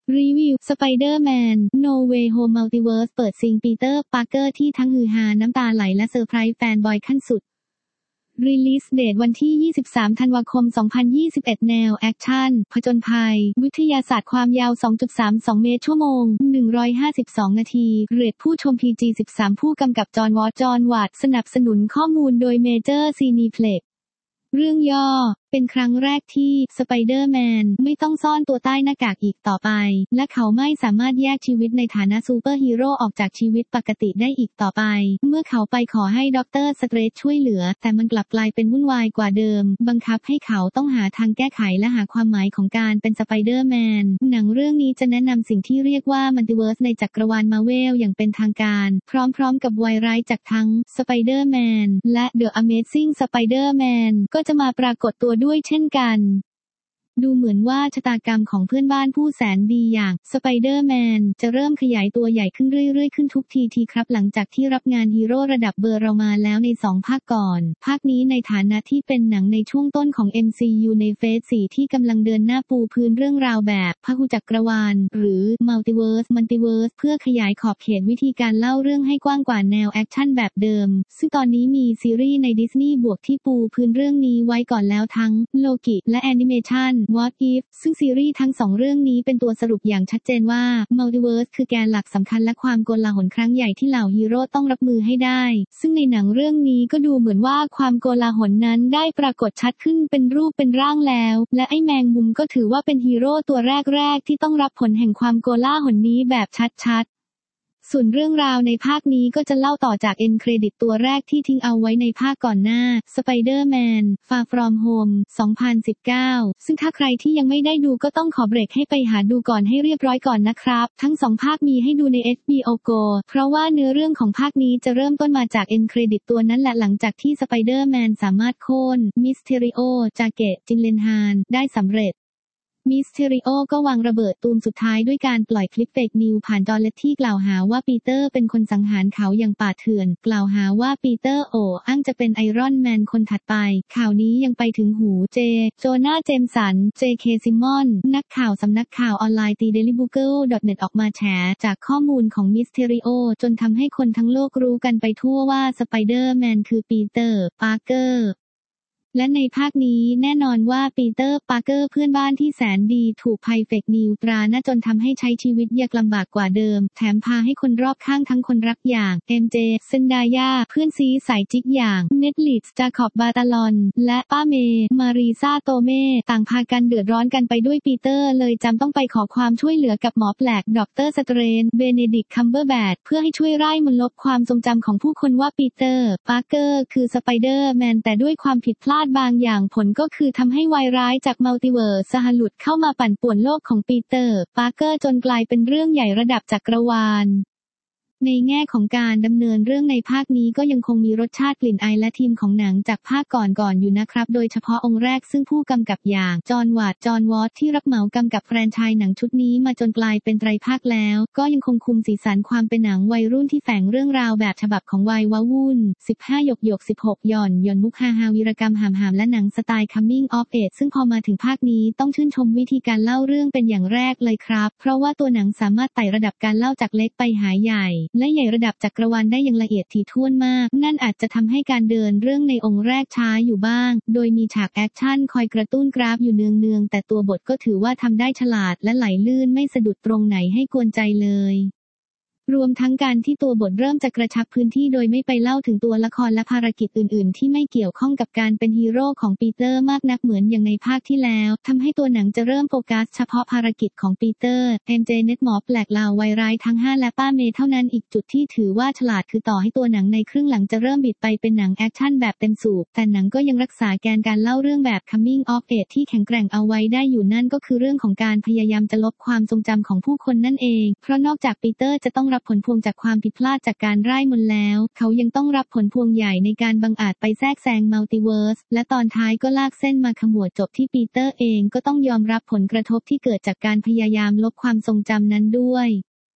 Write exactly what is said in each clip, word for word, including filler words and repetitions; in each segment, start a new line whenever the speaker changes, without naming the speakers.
รีวิว Spider-Man No Way Home Multiverse เปิดซิงปีเตอร์ปาร์เกอร์ที่ทั้งฮือฮาน้ำตาไหลและเซอร์ไพรส์แฟนบอยขั้นสุด Release Date วันที่ ยี่สิบสาม ธันวาคม สองพันยี่สิบเอ็ด แนวแอคชั่น ผจญภัย วิทยาศาสตร์ความยาว สองจุดสามสอง เมตรชั่วโมง หนึ่งร้อยห้าสิบสอง นาที เรทผู้ชม พี จี สิบสาม ผู้กำกับจอห์นวอตจอห์นวัตสนับสนุนข้อมูลโดยเมเจอร์ซีนีเพล็กซ์เรื่องย่อเป็นครั้งแรกที่สไปเดอร์แมนไม่ต้องซ่อนตัวใต้หน้ากากอีกต่อไปและเขาไม่สามารถแยกชีวิตในฐานะซูเปอร์ฮีโร่ออกจากชีวิตปกติได้อีกต่อไปเมื่อเขาไปขอให้ด็อกเตอร์สเตรนจ์ช่วยเหลือแต่มันกลับกลายเป็นวุ่นวายกว่าเดิมบังคับให้เขาต้องหาทางแก้ไขและหาความหมายของการเป็นสไปเดอร์แมนหนังเรื่องนี้จะแนะนำสิ่งที่เรียกว่ามัลติเวิร์สในจักรวาลมาร์เวลอย่างเป็นทางการพร้อมๆกับไวรัสจากทั้งสไปเดอร์แมนและเดอะอเมซิ่งสไปเดอร์แมนก็จะมาปรากฏตัวด้วยเช่นกันดูเหมือนว่าชะตากรรมของเพื่อนบ้านผู้แสนดีอย่างสไปเดอร์แมนจะเริ่มขยายตัวใหญ่ขึ้นเรื่อยๆขึ้นทุกทีทีครับหลังจากที่รับงานฮีโร่ระดับเบอร์เรามาแล้วในสองภาคก่อนภาคนี้ในฐานะที่เป็นหนังในช่วงต้นของ เอ็ม ซี ยู ในเฟส สี่ที่กำลังเดินหน้าปูพื้นเรื่องราวแบบพหุจักรวาลหรือมัลติเวิร์สมัลติเวิร์สเพื่อขยายขอบเขตวิธีการเล่าเรื่องให้กว้างกว่าแนวแอคชั่นแบบเดิมซึ่งตอนนี้มีซีรีส์ในดิสนีย์บวกที่ปูพื้นเรื่องนี้ไว้ก่อนแล้วทั้งโลกิและแอนิเมชัน What Ifซึ่งซีรีส์ทั้งสองเรื่องนี้เป็นตัวสรุปอย่างชัดเจนว่ามัลติเวิร์สคือแกนหลักสำคัญและความโกลาหลครั้งใหญ่ที่เหล่าฮีโร่ต้องรับมือให้ได้ซึ่งในหนังเรื่องนี้ก็ดูเหมือนว่าความโกลาหลนั้นได้ปรากฏชัดขึ้นเป็นรูปเป็นร่างแล้วและไอ้แมงมุมก็ถือว่าเป็นฮีโร่ตัวแรกๆที่ต้องรับผลแห่งความโกลาหลนี้แบบชัดๆส่วนเรื่องราวในภาคนี้ก็จะเล่าต่อจากเอ็นเครดิตตัวแรกที่ทิ้งเอาไว้ในภาคก่อนหน้า Spider-Man Far From Home สองพันสิบเก้า ซึ่งถ้าใครที่ยังไม่ได้ดูก็ต้องขอเบรกให้ไปหาดูก่อนให้เรียบร้อยก่อนนะครับทั้งสองภาคมีให้ดูใน เอช บี โอ Go เพราะว่าเนื้อเรื่องของภาคนี้จะเริ่มต้นมาจากเอ็นเครดิตตัวนั้นแหละหลังจากที่ Spider-Man สามารถโค่น Mysterio จาเกะจินเลนฮานได้สำเร็จมิสเทริโอก็วางระเบิดตูมสุดท้ายด้วยการปล่อยคลิปเฟกนิวผ่านจอและที่กล่าวหาว่าปีเตอร์เป็นคนสังหารเขาอย่างป่าเถื่อนกล่าวหาว่าปีเตอร์โออ้างจะเป็นไอรอนแมนคนถัดไปข่าวนี้ยังไปถึงหูเจโจนาเจมสัน เจ เค ซิมมอนนักข่าวสำนักข่าวออนไลน์ตี เดลิบูเกิล ดอท เน็ต ออกมาแฉจากข้อมูลของมิสเทริโอจนทำให้คนทั้งโลกรู้กันไปทั่วว่าสไปเดอร์แมนคือปีเตอร์ปาร์เกอร์และในภาคนี้แน่นอนว่าปีเตอร์ปาร์เกอร์เพื่อนบ้านที่แสนดีถูกภัยเฟกนิวตราหน้าจนทำให้ใช้ชีวิตยากลำบากกว่าเดิมแถมพาให้คนรอบข้างทั้งคนรักอย่าง เอ็ม เจ เซนดายาเพื่อนซีสายจิ๊กอย่างเน็ตลิสจาคอบบาตาลอนและป้าเมมารีซาโตเม่ต่างพากันเดือดร้อนกันไปด้วยปีเตอร์เลยจำต้องไปขอความช่วยเหลือกับหมอแปลกด็อกเตอร์สเตรนจ์เบเนดิกต์คัมเบอร์แบทเพื่อให้ช่วยไล่มนลบความทรงจำของผู้คนว่าปีเตอร์ปาร์เกอร์คือสไปเดอร์แมนแต่ด้วยความผิดพลาดบางอย่างผลก็คือทำให้วายร้ายจากมัลติเวิร์สหลุดเข้ามาปั่นป่วนโลกของปีเตอร์ปาร์เกอร์จนกลายเป็นเรื่องใหญ่ระดับจักรวาลในแง่ของการดำเนินเรื่องในภาคนี้ก็ยังคงมีรสชาติกลิ่นอายและทีมของหนังจากภาคก่อนๆอยู่นะครับโดยเฉพาะองค์แรกซึ่งผู้กำกับอย่างจอห์นวัตจอห์นวอตที่รับเหมากำกับแฟรนไชส์หนังชุดนี้มาจนกลายเป็นไตรภาคแล้วก็ยังคงคุมสีสันความเป็นหนังวัยรุ่นที่แฝงเรื่องราวแบบฉบับของวัยว้าวุ่นสิบห้าหยกหยกสิบหกหย่อนหย่อนมุกฮาฮาวีรกรรมหามๆและหนังสไตล์ Coming of Age ซึ่งพอมาถึงภาคนี้ต้องชื่นชมวิธีการเล่าเรื่องเป็นอย่างแรกเลยครับเพราะว่าตัวหนังสามารถไต่ระดับการเล่าจากเล็กไปหาใหญ่และใหญ่ระดับจักรวาลได้อย่างละเอียดถี่ถ้วนมากนั่นอาจจะทำให้การเดินเรื่องในองค์แรกช้าอยู่บ้างโดยมีฉากแอคชั่นคอยกระตุ้นกราฟอยู่เนืองๆแต่ตัวบทก็ถือว่าทำได้ฉลาดและไหลลื่นไม่สะดุดตรงไหนให้กวนใจเลยรวมทั้งการที่ตัวบทเริ่มจะกระชับพื้นที่โดยไม่ไปเล่าถึงตัวละครและภารกิจอื่นๆที่ไม่เกี่ยวข้องกับการเป็นฮีโร่ของปีเตอร์มากนักเหมือนอย่างในภาคที่แล้วทำให้ตัวหนังจะเริ่มโฟกัสเฉพาะภารกิจของปีเตอร์ เอ็ม เจ เน็ตหมอแปลกลาวไวร้ายทั้งห้าและป้าเมย์เท่านั้นอีกจุดที่ถือว่าฉลาดคือต่อให้ตัวหนังในครึ่งหลังจะเริ่มบิดไปเป็นหนังแอคชั่นแบบเต็มสูบแต่หนังก็ยังรักษาแกนการเล่าเรื่องแบบ Coming of Age ที่แข็งแกร่งเอาไว้ได้อยู่นั่นก็คือเรื่องของการพยายามจะลบความทรงจำของผู้คนนั่นเองเพราะนอกจากปีเตอร์จะต้องรับผลพวงจากความผิดพลาดจากการไร้มนต์แล้วเขายังต้องรับผลพวงใหญ่ในการบังอาจไปแทรกแซงมัลติเวิร์สและตอนท้ายก็ลากเส้นมาขมวดจบที่ปีเตอร์เองก็ต้องยอมรับผลกระทบที่เกิดจากการพยายามลบความทรงจำนั้นด้วย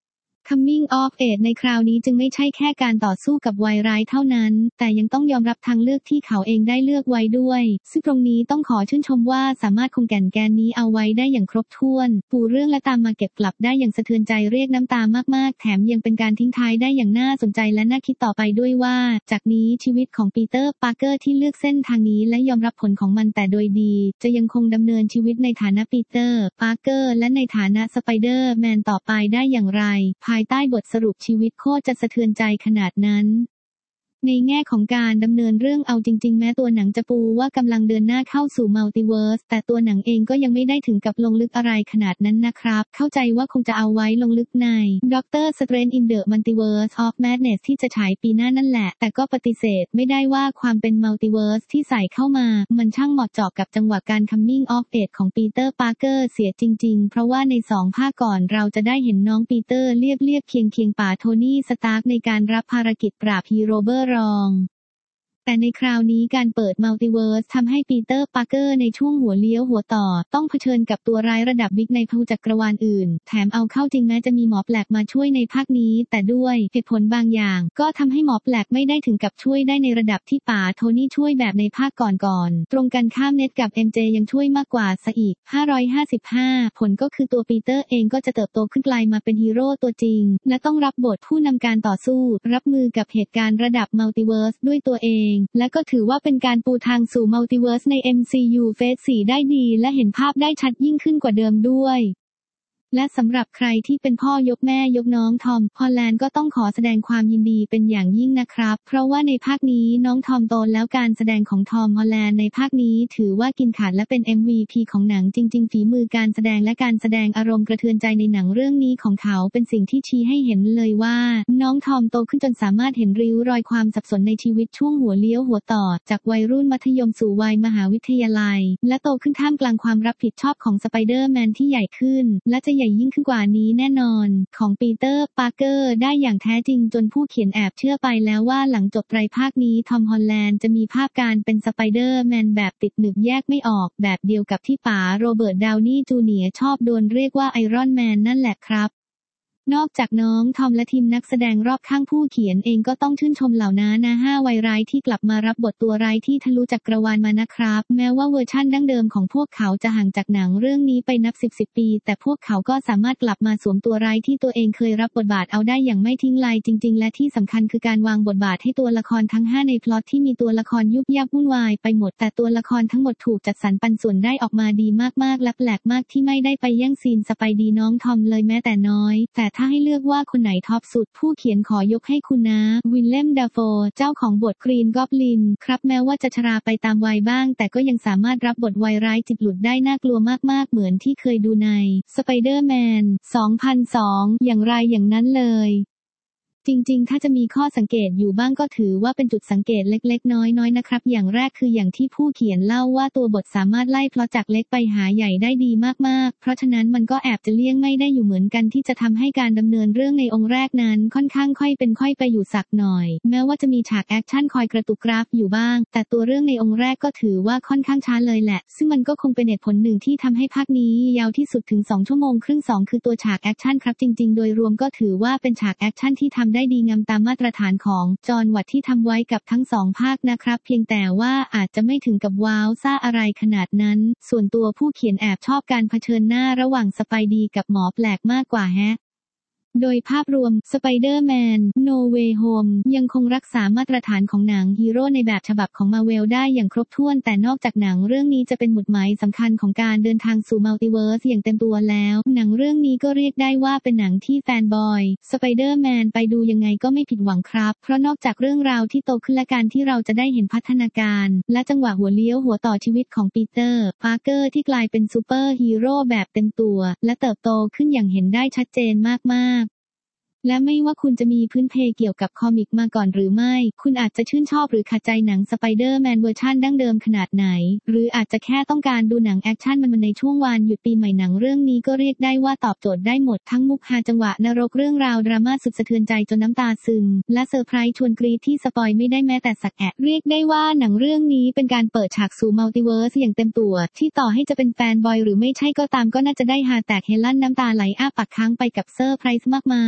Coming of Age ในคราวนี้จึงไม่ใช่แค่การต่อสู้กับวัยร้ายเท่านั้นแต่ยังต้องยอมรับทางเลือกที่เขาเองได้เลือกไว้ด้วยซึ่งตรงนี้ต้องขอชื่นชมว่าสามารถคงแก่นแกนนี้เอาไว้ได้อย่างครบถ้วนปูเรื่องและตามมาเก็บกลับได้อย่างสะเทือนใจเรียกน้ำตามากๆแถมยังเป็นการทิ้งท้ายได้อย่างน่าสนใจและน่าคิดต่อไปด้วยว่าจากนี้ชีวิตของปีเตอร์ปาร์เกอร์ที่เลือกเส้นทางนี้และยอมรับผลของมันแต่โดยดีจะยังคงดำเนินชีวิตในฐานะปีเตอร์ปาร์เกอร์และในฐานะสไปเดอร์แมนต่อไปได้อย่างไรภายใต้บทสรุปชีวิตโคตรจะสะเทือนใจขนาดนั้นในแง่ของการดำเนินเรื่องเอาจริงๆแม้ตัวหนังจะปูว่ากำลังเดินหน้าเข้าสู่มัลติเวิร์สแต่ตัวหนังเองก็ยังไม่ได้ถึงกับลงลึกอะไรขนาดนั้นนะครับเข้าใจว่าคงจะเอาไว้ลงลึกใน Doctor Strange in the Multiverse of Madness ที่จะฉายปีหน้านั่นแหละแต่ก็ปฏิเสธไม่ได้ว่าความเป็นมัลติเวิร์สที่ใส่เข้ามามันช่างเหมาะเจาะกับจังหวะการ Coming of Age ของปีเตอร์ปาร์เกอร์เสียจริงๆเพราะว่าในสองภาคก่อนเราจะได้เห็นน้องปีเตอร์เรียบเรียบเคียงเคียงป่าโทนี่สตาร์กในการรับภารกิจปราบฮีโร่เบอร์รองแต่ในคราวนี้การเปิดมัลติเวิร์สทำให้ปีเตอร์ปาร์เกอร์ในช่วงหัวเลี้ยวหัวต่อต้องเผชิญกับตัวร้ายระดับบิ๊กในภูจักรวาลอื่นแถมเอาเข้าจริงแม้จะมีหมอแปลกมาช่วยในภาคนี้แต่ด้วยเหตุผลบางอย่างก็ทำให้หมอแปลกไม่ได้ถึงกับช่วยได้ในระดับที่ป๋าโทนี่ช่วยแบบในภาคก่อนๆตรงกันข้ามเน็ตกับ เอ็ม เจ ยังช่วยมากกว่าซะอีกห้าร้อยห้าสิบห้าผลก็คือตัวปีเตอร์เองก็จะเติบโตขึ้นกลายมาเป็นฮีโร่ตัวจริงและต้องรับบทผู้นำการต่อสู้รับมือกับเหตุการณ์ระดับมัลติเวิร์สด้วยตัวเองและก็ถือว่าเป็นการปูทางสู่มัลติเวิร์สใน เอ็ม ซี ยู เฟส สี่ได้ดีและเห็นภาพได้ชัดยิ่งขึ้นกว่าเดิมด้วยและสำหรับใครที่เป็นพ่อยกแม่ยกน้องทอมฮอลแลนด์ก็ต้องขอแสดงความยินดีเป็นอย่างยิ่งนะครับเพราะว่าในภาคนี้น้องทอมโตแล้วการแสดงของทอมฮอลแลนด์ในภาคนี้ถือว่ากินขาดและเป็น เอ็ม วี พี ของหนังจริงๆฝีมือการแสดงและการแสดงอารมณ์กระเทือนใจในหนังเรื่องนี้ของเขาเป็นสิ่งที่ชี้ให้เห็นเลยว่าน้องทอมโตขึ้นจนสามารถเห็นริ้วรอยความสับสนในชีวิตช่วงหัวเลี้ยวหัวต่อจากวัยรุ่นมัธยมสู่วัยมหาวิทยาลัยและโตขึ้นท่ามกลางความรับผิดชอบของสไปเดอร์แมนที่ใหญ่ขึ้นและจะใหญ่ยิ่งขึ้นกว่านี้แน่นอนของปีเตอร์ปาร์เกอร์ได้อย่างแท้จริงจนผู้เขียนแอบเชื่อไปแล้วว่าหลังจบไตรภาคนี้ทอมฮอลแลนด์จะมีภาพการเป็นสไปเดอร์แมนแบบติดหนึบแยกไม่ออกแบบเดียวกับที่ป๋าโรเบิร์ตดาวนี่จูเนียร์ชอบโดนเรียกว่าไอรอนแมนนั่นแหละครับนอกจากน้องทอมและทีมนักแสดงรอบข้างผู้เขียนเองก็ต้องชื่นชมเหล่านั้นนะห้าวัยร้ายที่กลับมารับบทตัวร้ายที่ทะลุจักรวาลมานะครับแม้ว่าเวอร์ชั่นดั้งเดิมของพวกเขาจะห่างจากหนังเรื่องนี้ไปนับสิบสิบปีแต่พวกเขาก็สามารถกลับมาสวมตัวร้ายที่ตัวเองเคยรับบทบาทเอาได้อย่างไม่ทิ้งลายจริงๆและที่สำคัญคือการวางบทบาทให้ตัวละครทั้งห้าในพล็อตที่มีตัวละครยุบยับวุ่นวายไปหมดแต่ตัวละครทั้งหมดถูกจัดสรรปันส่วนได้ออกมาดีมากๆและแปลกมากที่ไม่ได้ไปแย่งซีนสไปดีน้องทอมเลยแม้แต่น้อยแต่ถ้าให้เลือกว่าคนไหนท็อปสุดผู้เขียนขอยกให้คุณนะวิลเลม ดาโฟเจ้าของบทกรีนกอบลินครับแม้ว่าจะชราไปตามวัยบ้างแต่ก็ยังสามารถรับบทวัยร้ายจิตหลุดได้น่ากลัวมากๆเหมือนที่เคยดูในสไปเดอร์แมนสองพันสองอย่างไรอย่างนั้นเลยจริงๆถ้าจะมีข้อสังเกตอยู่บ้างก็ถือว่าเป็นจุดสังเกตเล็กๆน้อยๆนะครับอย่างแรกคืออย่างที่ผู้เขียนเล่าว่าตัวบทสามารถไล่พล็อตจากเล็กไปหาใหญ่ได้ดีมากๆเพราะฉะนั้นมันก็แอบจะเลี่ยงไม่ได้อยู่เหมือนกันที่จะทำให้การดำเนินเรื่องในองค์แรกนั้นค่อนข้างค่อยเป็นค่อยไปอยู่สักหน่อยแม้ว่าจะมีฉากแอคชั่นคอยกระตุกกราฟอยู่บ้างแต่ตัวเรื่องในองค์แรกก็ถือว่าค่อนข้างช้าเลยแหละซึ่งมันก็คงเป็นเหตุผลหนึ่งที่ทำให้ภาคนี้ยาวที่สุดถึงสองชั่วโมงครึ่งสองคือตัวฉากแอคชั่นครับจริงๆโดยรวมก็ถือว่าเป็นฉากแอคชั่นที่ทำได้ดีงามตามมาตรฐานของจอห์นวัตที่ทำไว้กับทั้งสองภาคนะครับเพียงแต่ว่าอาจจะไม่ถึงกับว้าวซ่าอะไรขนาดนั้นส่วนตัวผู้เขียนแอบชอบการเผชิญหน้าระหว่างสไปดีกับหมอแปลกมากกว่าแฮะโดยภาพรวม Spider-Man No Way Home ยังคงรักษามาตรฐานของหนังฮีโร่ในแบบฉบับของ Marvel ได้อย่างครบถ้วนแต่นอกจากหนังเรื่องนี้จะเป็นหมุดหมายสำคัญของการเดินทางสู่มัลติเวิร์สอย่างเต็มตัวแล้วหนังเรื่องนี้ก็เรียกได้ว่าเป็นหนังที่แฟนบอย Spider-Man ไปดูยังไงก็ไม่ผิดหวังครับเพราะนอกจากเรื่องราวที่โตขึ้นและการที่เราจะได้เห็นพัฒนาการและจังหวะหัวเลี้ยวหัวต่อชีวิตของปีเตอร์ปาร์เกอร์ที่กลายเป็นซูเปอร์ฮีโร่แบบเต็มตัวและเติบโตขึ้นอย่างเห็นได้ชัดเจนมากๆและไม่ว่าคุณจะมีพื้นเพเกี่ยวกับคอมิกมาก่อนหรือไม่คุณอาจจะชื่นชอบหรือขัดใจหนังสไปเดอร์แมนเวอร์ชันดั้งเดิมขนาดไหนหรืออาจจะแค่ต้องการดูหนังแอคชั่นมันๆในช่วงวันหยุดปีใหม่หนังเรื่องนี้ก็เรียกได้ว่าตอบโจทย์ได้หมดทั้งมุกฮาจังหวะนรกเรื่องราวดราม่าสุดสะเทือนใจจนน้ำตาซึมและเซอร์ไพรส์ชวนกรี๊ดที่สปอยไม่ได้แม้แต่สักแอะเรียกได้ว่าหนังเรื่องนี้เป็นการเปิดฉากสู่มัลติเวิร์สอย่างเต็มตัวที่ต่อให้จะเป็นแฟนบอยหรือไม่ใช่ก็ตามก็น่าจะได้ฮาแตกเฮลั่นน้ำตาไหลอ้าปากค้างไปกับเซอร์ไพรส์มากมายแต่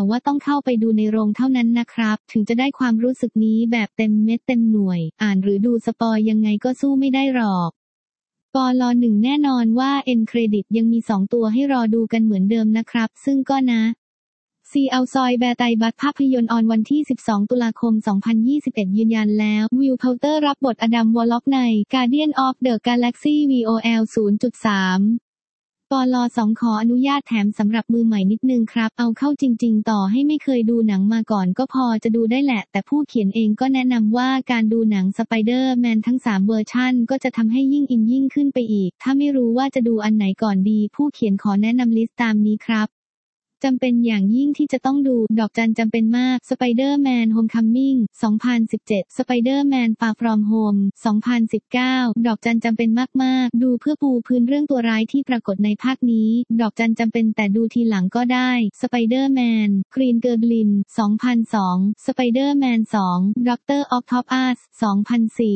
ว่าต้องเข้าไปดูในโรงเท่านั้นนะครับถึงจะได้ความรู้สึกนี้แบบเต็มเม็ดเต็มหน่วยอ่านหรือดูสปอยยังไงก็สู้ไม่ได้หรอกปลหนึ่งแน่นอนว่าเอ็นเครดิตยังมีสองตัวให้รอดูกันเหมือนเดิมนะครับซึ่งก็นะซีเอาซอยแบร์ไตบัตภาพยนตร์ออนวันที่สิบสองตุลาคมสองพันยี่สิบเอ็ดยืนยันแล้ววิล เพลเตอร์รับบทอดัม วอลล็อกใน Guardian of the Galaxy วี โอ แอล ศูนย์จุดสาม ปลสองขออนุญาตแถมสำหรับมือใหม่นิดนึงครับเอาเข้าจริงๆต่อให้ไม่เคยดูหนังมาก่อนก็พอจะดูได้แหละแต่ผู้เขียนเองก็แนะนำว่าการดูหนังสไปเดอร์แมนทั้งสามเวอร์ชันก็จะทำให้ยิ่งอินยิ่งขึ้นไปอีกถ้าไม่รู้ว่าจะดูอันไหนก่อนดีผู้เขียนขอแนะนำลิสต์ตามนี้ครับจำเป็นอย่างยิ่งที่จะต้องดูดอกจันจำเป็นมาก Spider-Man Homecoming สองพันสิบเจ็ด Spider-Man Far From Home สองพันสิบเก้า ดอกจันจำเป็นมากๆดูเพื่อปูพื้นเรื่องตัวร้ายที่ปรากฏในภาคนี้ดอกจันจำเป็นแต่ดูทีหลังก็ได้ Spider-Man Green Goblin สองพันสอง Spider-Man สอง Doctor Octopus สองพันสี่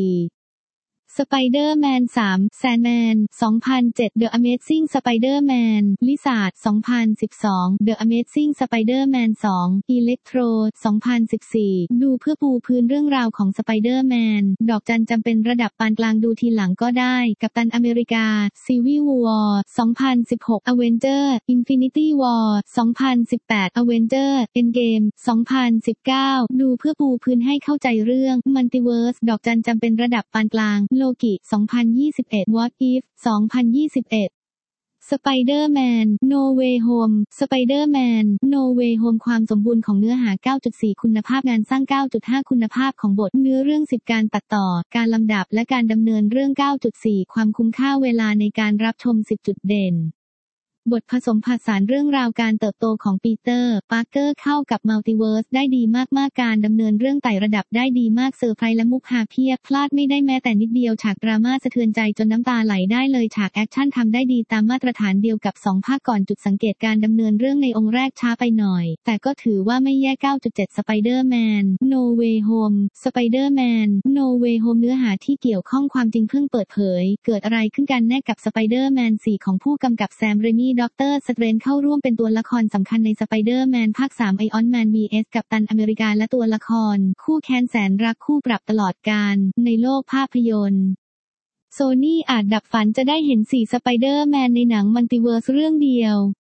Spider-Man สาม Sandman สองพันเจ็ด The Amazing Spider-Man Lizard สองพันสิบสอง The Amazing Spider-Man สอง Electro สองพันสิบสี่ ดูเพื่อปูพื้นเรื่องราวของ Spider-Man ดอกจันจำเป็นระดับปานกลางดูทีหลังก็ได้กัปตันอเมริกา Civil War สองพันสิบหก Avenger Infinity War สองพันสิบแปด Avenger Endgame สองพันสิบเก้า ดูเพื่อปูพื้นให้เข้าใจเรื่อง Multiverse ดอกจันจำเป็นระดับปานกลางโลกิ สองพันยี่สิบเอ็ด What If สองพันยี่สิบเอ็ด Spider-Man No Way Home Spider-Man No Way Home ความสมบูรณ์ของเนื้อหา เก้าจุดสี่ คุณภาพงานสร้าง เก้าจุดห้า คุณภาพของบทเนื้อเรื่อง สิบ การตัดต่อการลำดับและการดำเนินเรื่อง เก้าจุดสี่ ความคุ้มค่าเวลาในการรับชม สิบ จุดเด่นบทผสมผสานเรื่องราวการเติบโตของปีเตอร์ปาร์เกอร์เข้ากับมัลติเวิร์สได้ดีมากๆการดำเนินเรื่องไต่ระดับได้ดีมากเซอร์ไพรส์และมุกฮาเพียบพลาดไม่ได้แม้แต่นิดเดียวฉากดราม่าสะเทือนใจจนน้ำตาไหลได้เลยฉากแอคชั่นทำได้ดีตามมาตรฐานเดียวกับสองภาคก่อนจุดสังเกตการดำเนินเรื่องในองค์แรกช้าไปหน่อยแต่ก็ถือว่าไม่แย่ เก้าจุดเจ็ด Spider-Man No Way Home Spider-Man No Way Home เนื้อหาที่เกี่ยวข้องความจริงเพิ่งเปิดเผยเกิดอะไรขึ้นกันแน่กับ Spider-Man สี่ ของผู้กำกับแซม เรมี่ด็อกเตอร์สเตรนจ์เข้าร่วมเป็นตัวละครสำคัญใน Spider-Man ภาค สาม Iron Man วี เอส กัปตันอเมริกาและตัวละครคู่แค้นแสนรักคู่ปรับตลอดกาลในโลกภาพยนตร์โซนี่อาจดับฝันจะได้เห็นสี่ Spider-Man ในหนังมัลติเวิร์สเรื่องเดียว